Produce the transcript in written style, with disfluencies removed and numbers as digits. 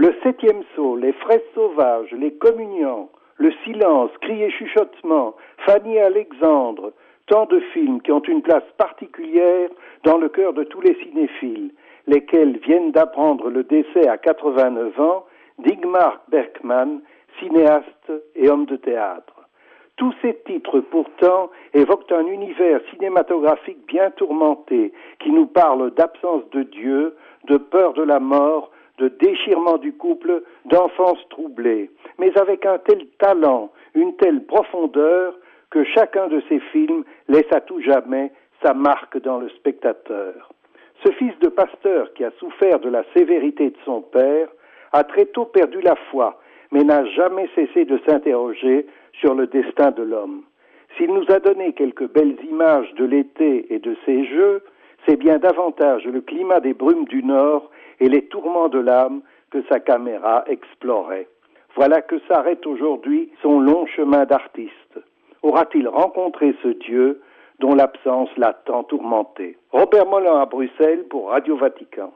Le septième saut, les fraises sauvages, les communiants, le silence, cris et chuchotements, Fanny Alexandre, tant de films qui ont une place particulière dans le cœur de tous les cinéphiles, lesquels viennent d'apprendre le décès à 89 ans d'Ingmar Bergman, cinéaste et homme de théâtre. Tous ces titres, pourtant, évoquent un univers cinématographique bien tourmenté, qui nous parle d'absence de Dieu, de peur de la mort, de déchirement du couple, d'enfance troublée, mais avec un tel talent, une telle profondeur, que chacun de ces films laisse à tout jamais sa marque dans le spectateur. Ce fils de pasteur qui a souffert de la sévérité de son père a très tôt perdu la foi, mais n'a jamais cessé de s'interroger sur le destin de l'homme. S'il nous a donné quelques belles images de l'été et de ses jeux, c'est bien davantage le climat des brumes du Nord et les tourments de l'âme que sa caméra explorait. Voilà que s'arrête aujourd'hui son long chemin d'artiste. Aura-t-il rencontré ce Dieu dont l'absence l'a tant tourmenté? Robert Mollin à Bruxelles pour Radio Vatican.